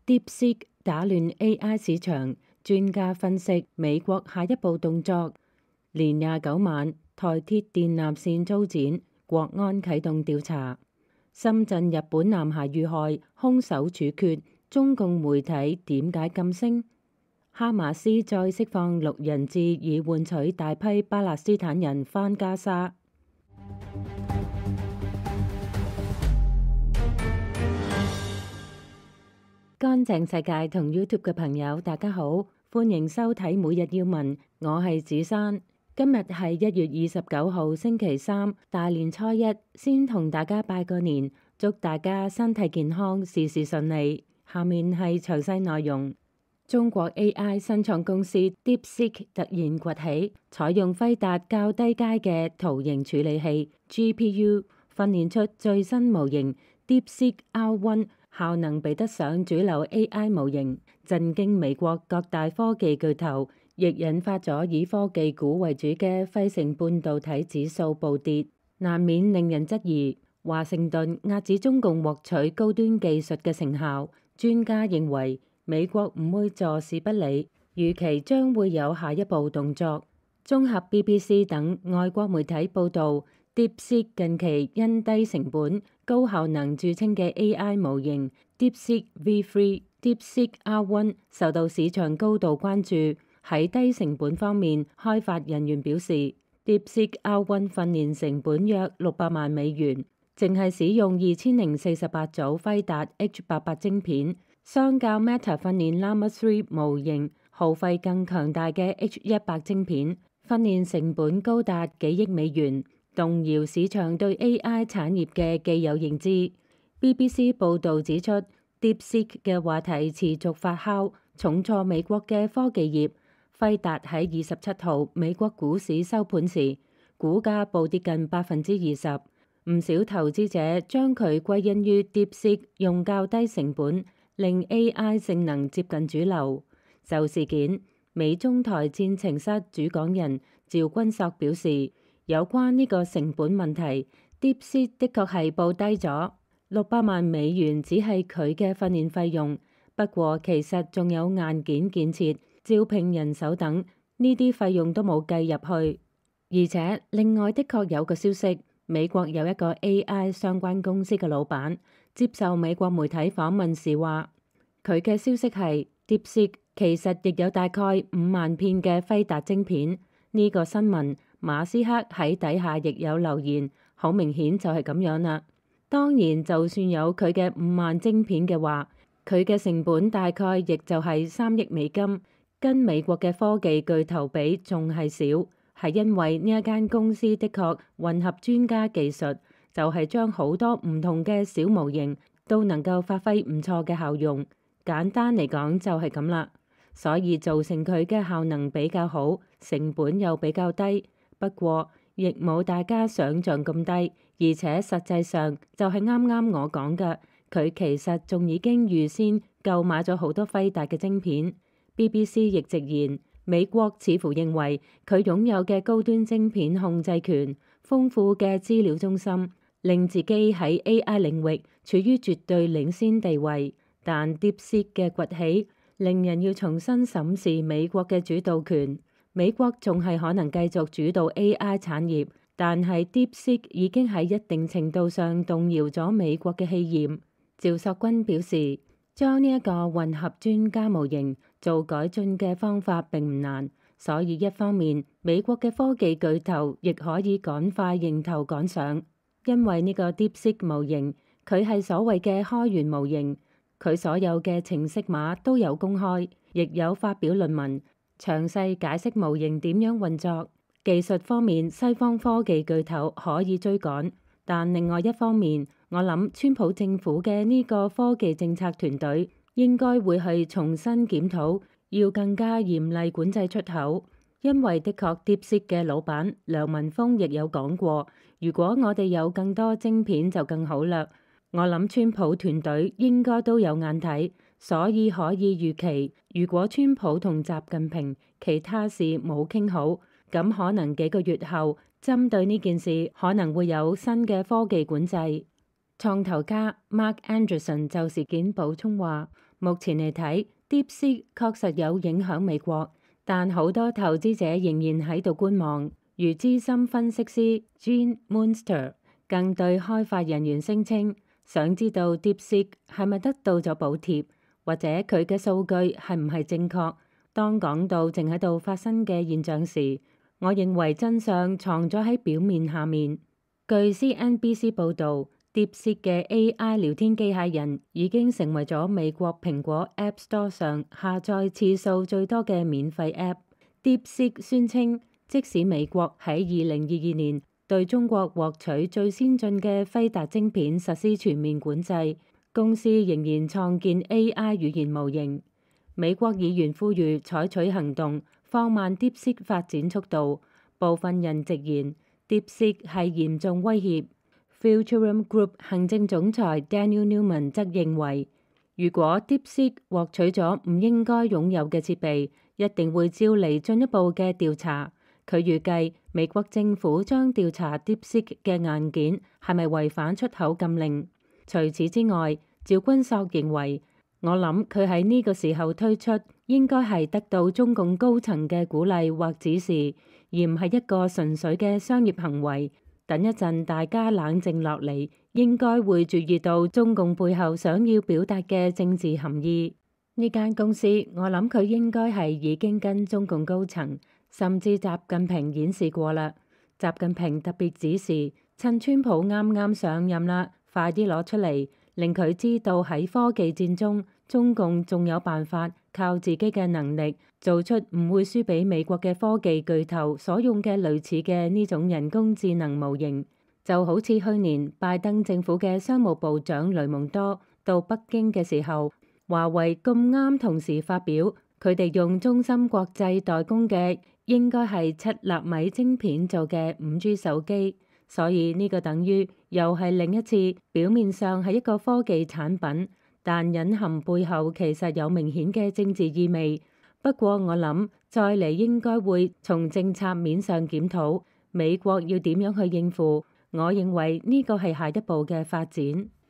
DeepSeek 打亂 AI 市場，專家分析美國下一步動作。年29晚，台鐵電纜線遭剪，國安啟動調查。深圳日本男孩遇害，兇手處決，中共媒體點解噤聲？哈馬斯再釋放6人質，以換取大批巴勒斯坦人返加沙。乾淨世界同 YouTube 嘅朋友，大家好，歡迎收睇每日要聞，我係子珊。今日係1月29號星期三，大年初一，先同大家拜個年，祝大家身體健康，事事順利。下面係詳細內容。中國 AI 新創公司 DeepSeek 突然崛起，採用輝達較低階嘅圖形處理器 GPU 訓練出最新模型 DeepSeek R1，效能比得上主流 AI 模型，震驚美國各大科技巨頭，亦引發咗以科技股為主嘅費城半導體指數暴跌，難免令人質疑華盛頓遏止中共獲取高端技術嘅成效。專家認為美國唔會坐視不理，預期將會有下一步動作。綜合 BBC 等外國媒體報導，DeepSeek 近期因低成本、高效能著稱嘅 AI 模型 DeepSeek V3、DeepSeek R1 受到市場高度關注。喺低成本方面，開發人員表示 DeepSeek R1 訓練成本約600萬美元，淨係使用2048組輝達 H88 晶片，相較 Meta 訓練 Llama 3模型耗費更強大嘅 H100 晶片，訓練成本高達幾億美元，動搖市場對 AI 產業嘅既有認知。BBC 報導指出 ，DeepSeek 嘅話題持續發酵，重挫美國嘅科技業。輝達喺27號美國股市收盤時，股價暴跌近20%，唔少投資者將佢歸因於 DeepSeek 用較低成本，令 AI 性能接近主流。就事件，美中台戰情室主講人趙君朔表示，有關呢個成本問題 ，DeepSeek 的確係報低咗600萬美元，只係佢嘅訓練費用。不過其實仲有硬件建設、招聘人手等呢啲費用都冇計入去。而且另外的確有個消息，美國有一個 AI 相關公司嘅老闆接受美國媒體訪問時話，佢嘅消息係 DeepSeek 其實亦有大概5萬片嘅輝達晶片。呢個新聞馬斯克喺底下亦有留言，好明顯就係咁樣啦。當然就算有佢嘅5萬晶片嘅話，佢嘅成本大概亦就係3億美金，跟美國嘅科技巨頭比仲係少，係因為呢一間公司的確混合專家技術，就係將好多唔同嘅小模型都能夠發揮唔錯嘅效用。簡單嚟講就係咁啦，所以造成佢嘅效能比較好，成本又比較低。不過亦冇大家想象咁低，而且實際上就係啱啱我講嘅。佢其實仲已經預先購買咗好多輝達嘅晶片。BBC 亦直言，美國似乎認為佢擁有嘅高端晶片控制權、豐富嘅資料中心，令自己喺 AI 領域處於絕對領先地位。但 DeepSeek 嘅崛起，令人要重新審視美國嘅主導權。美國仲係可能繼續主導 AI 產業，但係 DeepSeek 已經喺一定程度上動搖咗美國嘅氣焰。趙朔君表示，將呢一個混合專家模型做改進嘅方法並唔難，所以一方面美國嘅科技巨頭亦可以趕快迎頭趕上，因為呢個 DeepSeek 模型佢係所謂嘅開源模型，佢所有嘅程式碼都有公開，亦有發表論文，詳細解釋模型點樣運作。技術方面，西方科技巨頭可以追趕。但另外一方面，我諗川普政府嘅呢個科技政策團隊應該會去重新檢討，要更加嚴厲管制出口。因為的確 DeepSeek 嘅老闆梁文峰亦有講過，如果我哋有更多晶片就更好啦。我諗川普團隊應該都有眼睇，所以可以預期，如果川普同習近平其他事冇傾好，咁可能幾個月後，針對呢件事可能會有新嘅科技管制。創投家 Mark Andreessen 就事件補充話， 目前嚟睇，DeepSeek 確實有影響美國，但好多投資者仍然喺度觀望。如資深分析師 Gene Munster 更對開發人員聲稱，想知道 DeepSeek 係咪得到咗補貼，或者佢嘅數據係唔係正確。當講到正喺度發生嘅現象時，我認為真相藏咗喺表面下面。據 CNBC 報導，DeepSeek 嘅 AI 聊天機械人已經成為咗美國蘋果 App Store 上下載次數最多嘅免費 App。DeepSeek 宣稱，即使美國喺2022年對中國獲取最先進嘅輝達晶片實施全面管制，公司仍然創建 AI 語言模型。美國議員呼籲採取行動，放慢 DeepSeek 發展速度。部分人直言 DeepSeek 係嚴重威脅。Futurum Group 行政總裁 Daniel Newman 則認為，如果 DeepSeek 獲取咗唔應該擁有嘅設備，一定會招嚟進一步嘅調查。佢預計美國政府將調查 DeepSeek 嘅硬件係咪違反出口禁令。除此之外，趙君朔認為，我諗佢喺呢個時候推出，應該係得到中共高層嘅鼓勵或指示，而唔係一個純粹嘅商業行為。等一陣大家冷靜落嚟，應該會注意到中共背後想要表達嘅政治含義。呢間公司，我諗佢應該係已經跟中共高層，甚至習近平演示過啦。習近平特別指示，趁川普啱啱上任啦，快啲攞出嚟，令佢知道喺科技戰中，中共仲有辦法靠自己嘅能力做出唔會輸俾美國嘅科技巨頭所用嘅類似嘅呢種人工智能模型。就好似去年拜登政府嘅商務部長雷蒙多到北京嘅時候，華為咁啱同時發表佢哋用中芯國際代工嘅應該係7納米晶片做嘅5G 手機，所以呢個等於又係另一次表面上係一個科技產品，但隱含背後其實有明顯嘅政治意味。不過我諗再嚟應該會從政策面上檢討美國要點樣去應付，我認為呢個係下一步嘅發展。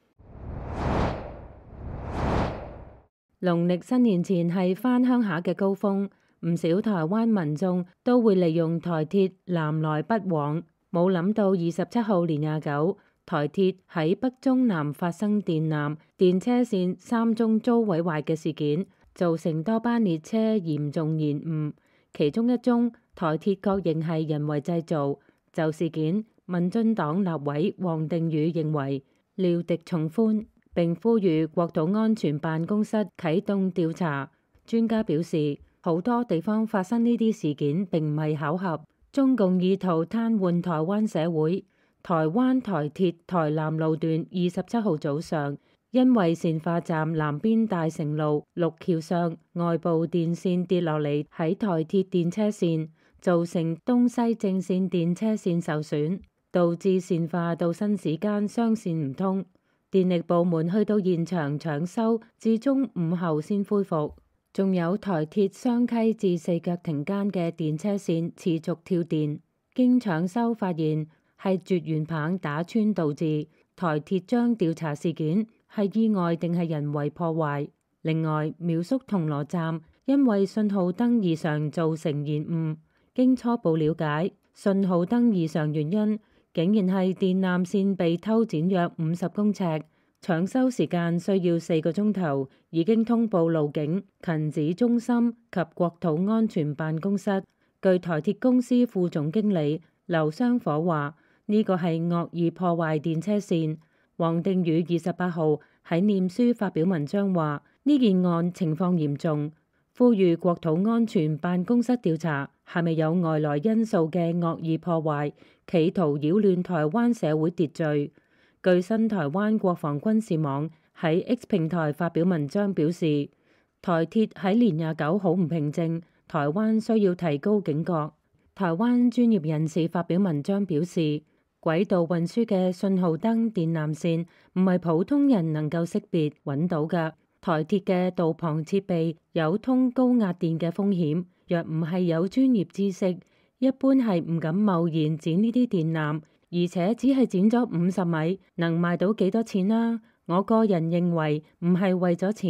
農曆新年前係返鄉下嘅高峰，唔少台灣民眾都會利用台鐵南來北往。冇諗到27號年29，台鐵喺北中南發生電纜、電車線3宗遭毀壞嘅事件，造成多班列車嚴重延誤。其中一宗台鐵確認係人為製造。就事件，民進黨立委王定宇認為料敵從寬，並呼籲國土安全辦公室啟動調查。專家表示，好多地方發生呢啲事件並唔係巧合，中共意圖癱瘓台灣社會。台灣台鐵台南路段27號早上，因為善化站南邊大成路陸橋上外部電線跌落嚟喺台鐵電車線，造成東西正線電車線受損，導致善化到新市間雙線唔通。電力部門去到現場搶修，至中午後先恢復。仲有台鐵雙溪至四腳亭間嘅電車線持續跳電，經搶修發現係絕緣棒打穿導致。台鐵將調查事件係意外定係人為破壞。另外，苗栗銅鑼站因為信號燈異常造成延誤，經初步了解，信號燈異常原因竟然係電纜線被偷剪約50公尺，搶修時間需要4個鐘頭，已經通報路警、勤指中心及國土安全辦公室。據台鐵公司副總經理劉雙火話，呢個係惡意破壞電車線。王定宇28號喺臉書發表文章話，呢件案情況嚴重，呼籲國土安全辦公室調查係咪有外來因素嘅惡意破壞，企圖擾亂台灣社會秩序。據新台灣國防軍事網喺 X 平台發表文章表示，台鐵喺年29好唔平靜，台灣需要提高警覺。台灣專業人士發表文章表示，軌道運輸嘅信號燈電纜線唔係普通人能夠識別揾到㗎。台鐵嘅道旁設備有通高壓電嘅風險，若唔係有專業知識，一般係唔敢貿然剪呢啲電纜，而且只係剪咗50米，能賣到幾多錢啦？我個人認為唔係為咗錢，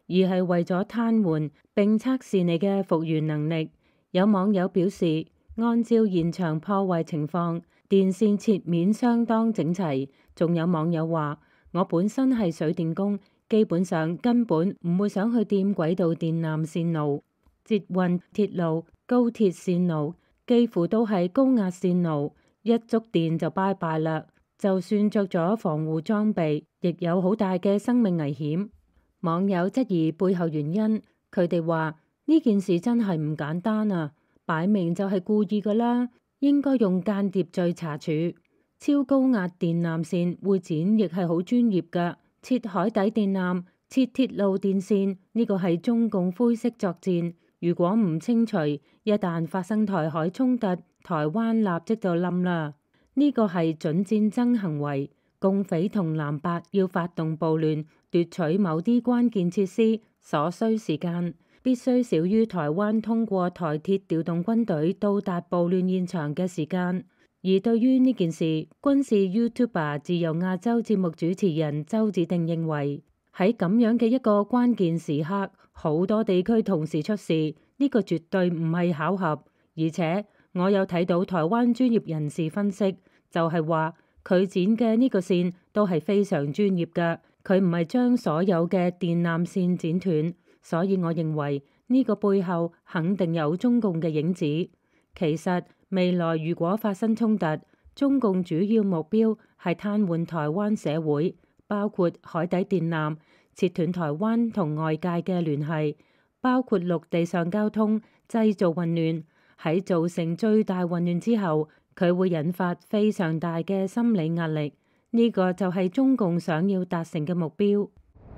而係為咗癱瘓並測試你嘅復原能力。有網友表示，按照現場破壞情況，電線切面相當整齊。仲有網友話，我本身係水電工，基本上根本唔會想去掂軌道電纜線路、捷運鐵路、高鐵線路，幾乎都係高壓線路，一觸電就拜拜啦。就算着咗防護裝備，亦有好大嘅生命危險。網友質疑背後原因，佢哋話呢件事真係唔簡單啊，擺明就係故意㗎啦，應該用間諜罪查處。超高壓電纜線會剪亦係好專業㗎，切海底電纜、切鐵路電線，呢個係中共灰色作戰。如果唔清除，一旦發生台海衝突，台灣立即就冧啦。呢個係準戰爭行為，共匪同藍白要發動暴亂，奪取某啲關鍵設施，所需時間必須少於台灣通過台鐵調動軍隊到達暴亂現場嘅時間。而對於呢件事，軍事 YouTuber 自由亞洲節目主持人周子定認為，喺咁樣嘅一個關鍵時刻，好多地區同時出事，呢個絕對唔係巧合。而且我有睇到台灣專業人士分析，就係話佢剪嘅呢個線都係非常專業㗎，佢唔係將所有嘅電纜線剪斷，所以我認為呢個背後肯定有中共嘅影子。其實未來如果發生衝突，中共主要目標係癱瘓台灣社會，包括海底電纜，切斷台灣同外界嘅聯繫，包括陸地上交通，製造混亂。喺造成最大混亂之後，佢會引發非常大嘅心理壓力，呢個就係中共想要達成嘅目標。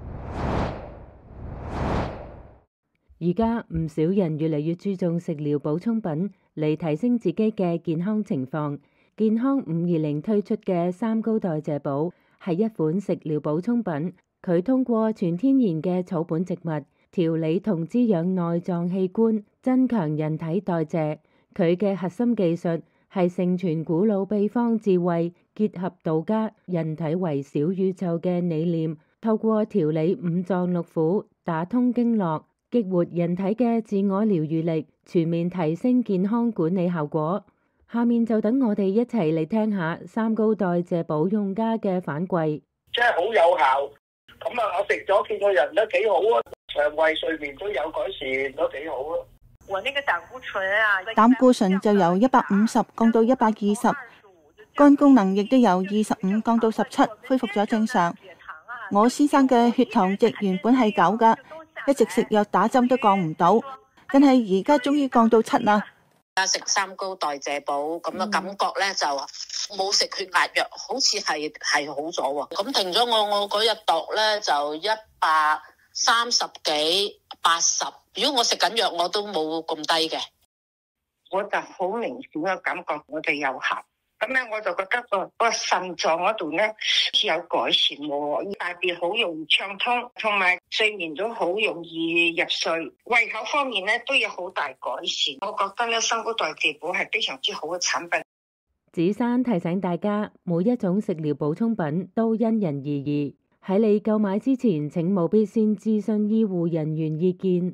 而家唔少人越嚟越注重食療補充品嚟提升自己嘅健康情況。健康520推出嘅三高代謝寶係一款食療補充品，佢通過全天然嘅草本植物調理同滋養內臟器官，增強人體代謝。佢嘅核心技術係承傳古老秘方智慧，結合道家人體為小宇宙嘅理念，透過調理五臟六腑，打通經絡，激活人體嘅自我療愈力，全面提升健康管理效果。下面就等我哋一齊嚟聽下三高代謝寶用家嘅反饋。 真係好有效，咁啊，我食咗見個人都幾好啊，腸胃睡眠都有改善，都幾好啊。 我那個膽固醇就由150降到120，肝功能亦都由25降到17，恢復咗正常。我先生嘅血糖值原本係9㗎，一直食藥打針都降唔到，但係而家終於降到7啦。 食三高代謝寶咁嘅感覺咧，就冇食血壓藥，好似係好咗喎。咁停咗我嗰日度咧就130幾80。如果我食緊藥，我都冇咁低嘅。 我就好明顯嘅感覺，我哋有效。咁咧，我就覺得個腎臟嗰度咧有改善喎，大便好容易暢通，同埋睡眠都好容易入睡。胃口方面咧都有好大改善。我覺得咧，三高代謝寶係非常之好嘅產品。 子珊提醒大家，每一種食療補充品都因人而異，喺你購買之前，請務必先諮詢醫護人員意見。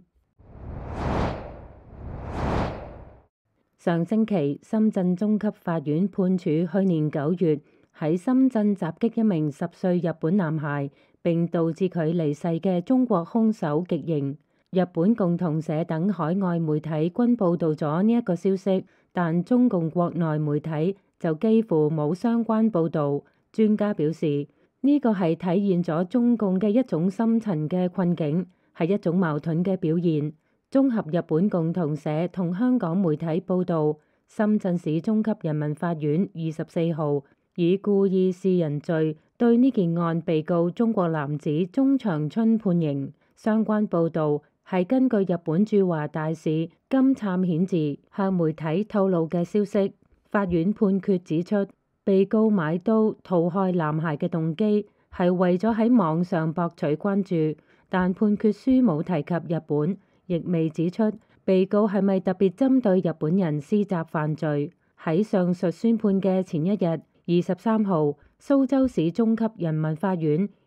上星期，深圳中級法院判處去年9月喺深圳襲擊一名10歲日本男孩，並導致佢離世嘅中國兇手極刑。日本共同社等海外媒體均報導咗呢一個消息，但中共國內媒體就幾乎冇相關報導。專家表示，呢個係體現咗中共嘅一種深層嘅困境，係一種矛盾嘅表現。綜合日本共同社同香港媒體報導，深圳市中級人民法院24號以故意示人罪對呢件案被告中國男子鍾長春判刑。相關報導係根據日本駐華大使金杉顯治向媒體透露嘅消息。法院判決指出，被告買刀屠害男孩嘅動機係為咗喺網上博取關注，但判決書冇提及日本。亦未指出被告係咪特別針對日本人施襲犯罪。喺上述宣判嘅前一日，23號，蘇州市中級人民法院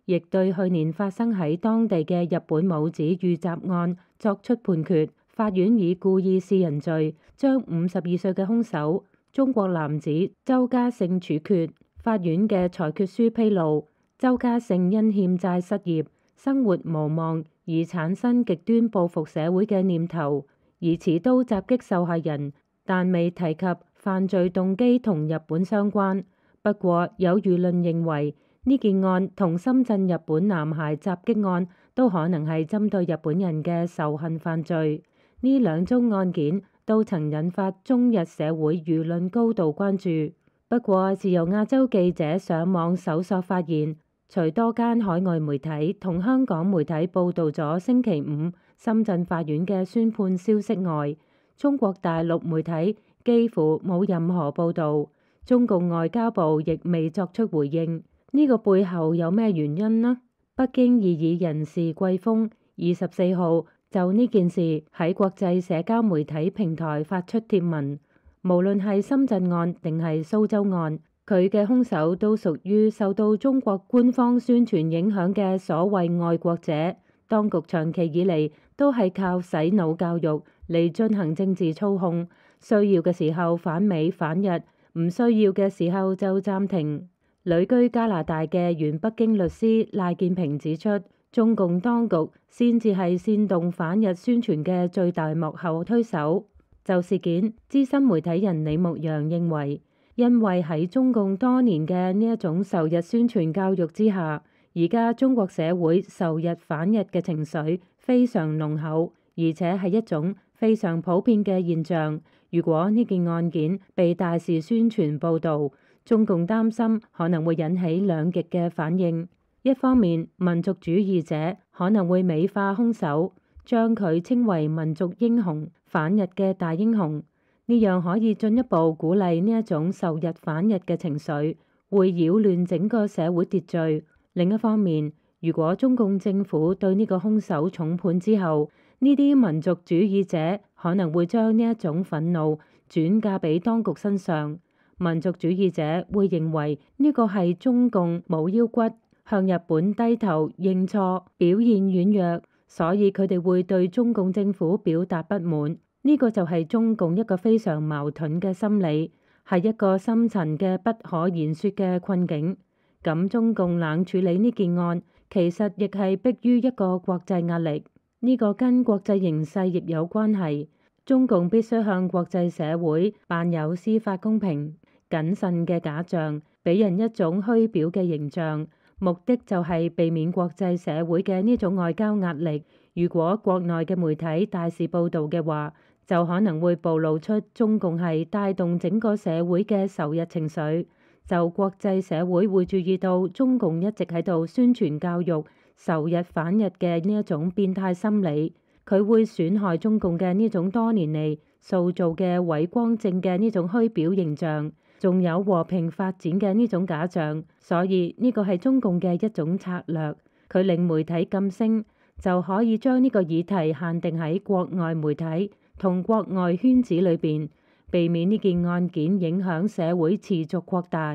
亦對去年發生喺當地嘅日本母子遇襲案作出判決。法院以故意示人罪將52歲嘅兇手中國男子周家勝處決。法院嘅裁決書披露，周家勝因欠債失業、生活無望而產生極端報復社會嘅念頭，而持刀襲擊受害人，但未提及犯罪動機同日本相關。不過有輿論認為，呢件案同深圳日本男孩襲擊案都可能係針對日本人嘅仇恨犯罪。呢兩宗案件都曾引發中日社會輿論高度關注。不過自由亞洲記者上網搜索發現，除多間海外媒體同香港媒體報導咗星期五深圳法院嘅宣判消息外，中國大陸媒體幾乎冇任何報導，中共外交部亦未作出回應。呢個背後有咩原因呢？北京異議人士季峰24號就呢件事喺國際社交媒體平台發出貼文，無論係深圳案定係蘇州案，佢嘅兇手都屬於受到中國官方宣傳影響嘅所謂愛國者。當局長期以嚟都係靠洗腦教育嚟進行政治操控，需要嘅時候反美反日，唔需要嘅時候就暫停。旅居加拿大嘅原北京律師賴建平指出，中共當局先至係煽動反日宣傳嘅最大幕後推手。就事件，資深媒體人李牧陽認為，因為喺中共多年嘅呢一種仇日宣傳教育之下，而家中國社會仇日反日嘅情緒非常濃厚，而且係一種非常普遍嘅現象。如果呢件案件被大肆宣傳報導，中共擔心可能會引起兩極嘅反應。一方面，民族主義者可能會美化兇手，將佢稱為民族英雄、反日嘅大英雄，呢樣可以進一步鼓勵呢一種仇日反日嘅情緒，會擾亂整個社會秩序。另一方面，如果中共政府對呢個兇手重判之後，呢啲民族主義者可能會將呢一種憤怒轉嫁俾當局身上。民族主義者會認為呢個係中共冇腰骨，向日本低頭認錯，表現軟弱，所以佢哋會對中共政府表達不滿。呢個就係中共一個非常矛盾嘅心理，係一個深層嘅不可言說嘅困境。咁中共冷處理呢件案，其實亦係迫於一個國際壓力，呢個跟國際形勢亦有關係。中共必須向國際社會扮有司法公平、謹慎嘅假象，俾人一種虛表嘅形象，目的就係避免國際社會嘅呢種外交壓力。如果國內嘅媒體大肆報導嘅話，就可能會暴露出中共係帶動整個社會嘅仇日情緒，就國際社會會注意到中共一直喺度宣傳教育仇日反日嘅呢一種變態心理，佢會損害中共嘅呢種多年嚟塑造嘅偉光正嘅呢種虛表形象，仲有和平發展嘅呢種假象。所以呢個係中共嘅一種策略，佢令媒體噤聲，就可以將呢個議題限定喺國外媒體同國外圈子裏邊，避免呢件案件影響社會持續擴大。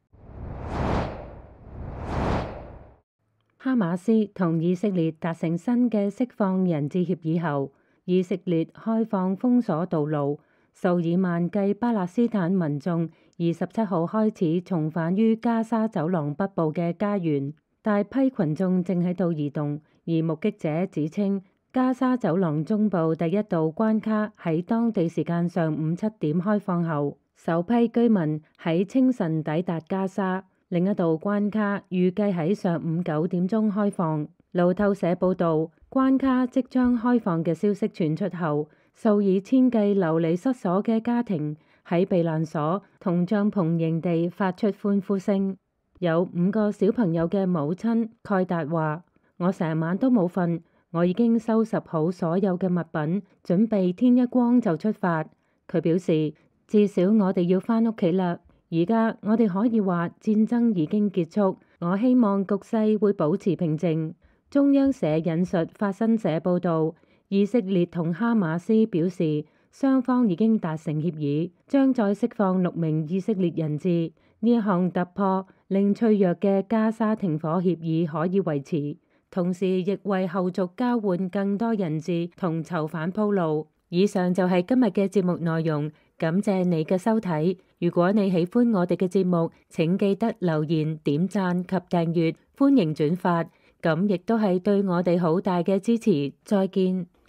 哈馬斯同以色列達成新嘅釋放人質協議後，以色列開放封鎖道路，數以萬計巴勒斯坦民眾27號開始重返於加沙走廊北部嘅家園，大批群眾正喺度移動，而目擊者指稱加沙走廊中部第一道關卡喺當地時間上午7點開放後，首批居民喺清晨抵達加沙。另一道關卡預計喺上午9點鐘開放。路透社報導，關卡即將開放嘅消息傳出後，數以千計流離失所嘅家庭喺避難所同帳篷營地發出歡呼聲。有5個小朋友嘅母親蓋達話：我成晚都冇瞓，我已經收拾好所有嘅物品，準備天一光就出發。佢表示，至少我哋要返屋企啦。而家我哋可以話戰爭已經結束，我希望局勢會保持平靜。中央社引述法新社報導，以色列同哈馬斯表示，雙方已經達成協議，將再釋放6名以色列人質。 呢一項突破令脆弱嘅加沙停火協議可以維持，同時亦為後續交換更多人質同囚犯鋪路。以上就係今日嘅節目內容，感謝你嘅收睇。如果你喜歡我哋嘅節目，請記得留言、點讚及訂閱，歡迎轉發，咁亦都係對我哋好大嘅支持。再見。